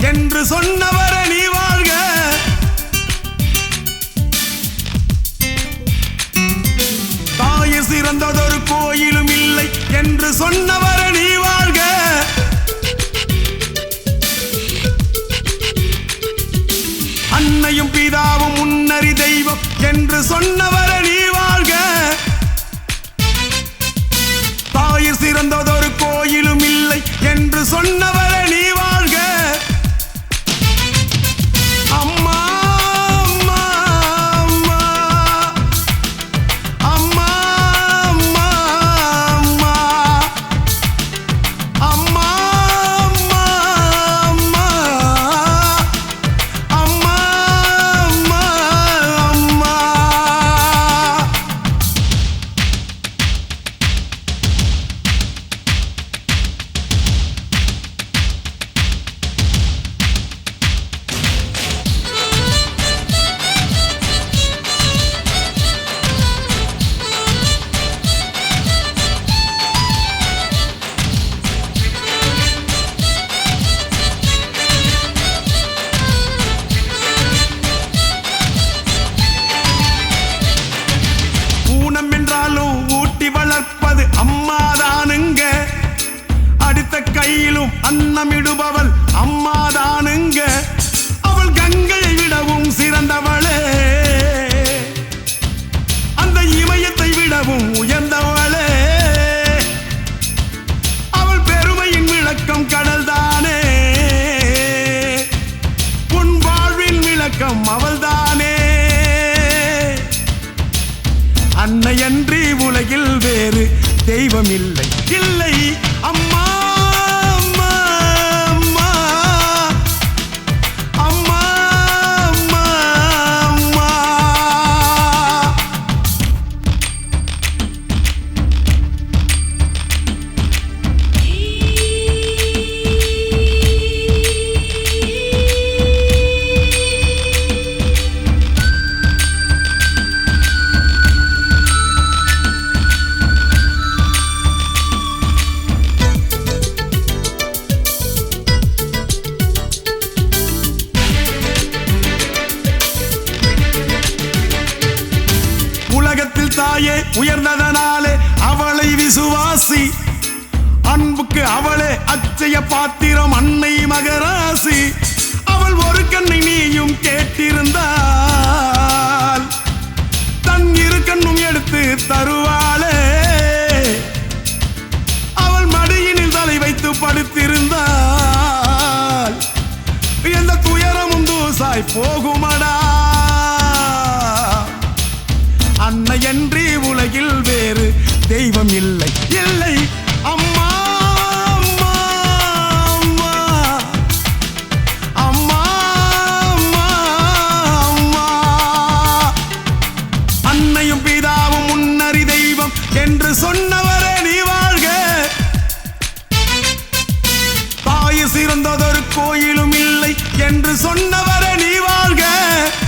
என்று சொன்னவர நீ வாழ்க. தாயை சிறந்ததொரு கோயிலும் இல்லை என்று சொன்னவர நீ வாழ்க. அன்னையும் பிதாவும் முன்னறி தெய்வம் என்று சொன்னவர நீ வாழ்க. தாயை சிறந்ததொரு கோயிலும் இல்லை என்று சொன்னவர நீ வாழ்க. அம்மா அம்மா அம்மா அம்மா அம்மா அம்மா அம்மா அம்மா அம்மா அம்மா அம்மா. ஊட்டி வளர்ப்பது அம்மாதானுங்க. அடுத்த கையிலும் அன்னமிடுபவள் அம்மாதானுங்க. அவள் கங்கையை விடவும் சிறந்தவளே, அந்த இமயத்தை விடவும் உயர்ந்தவளே. அவள் பெருமையின் விளக்கம் கடல்தானே, உன் வாழ்வின் விளக்கம் அவள்தானே. அன்னையன்றி உலகில் வேறு தெய்வம் இல்லை இல்லை. அம்மா அம்மா அம்மா அம்மா அம்மா அம்மா. உலகத்தில் தாயே உயர்ந்ததனாலே அவளை விசுவாசி. அன்புக்கு அவளே அச்சய பாத்திரம் அன்னை மகராசி. அவள் ஒரு கண்ணை நீயும் கேட்டிருந்தால் தன் இரு கண்ணும் எடுத்து தருவாளே. அவள் மடியினில் தலை வைத்து படுத்திருந்தால் எந்த துயரமும் தூசாய் போகுமடா. அன்னையன்றி உலகில் வேறு தெய்வம் இல்லை இல்லை. அம்மா அம்மா அம்மா அம்மா அம்மா அம்மா. அன்னையும் பிதாவும் முன்னறி தெய்வம் என்று சொன்னவரே நீ வாழ்க. தாயை சிறந்ததொரு கோயிலும் இல்லை என்று சொன்னவரே நீ வாழ்க.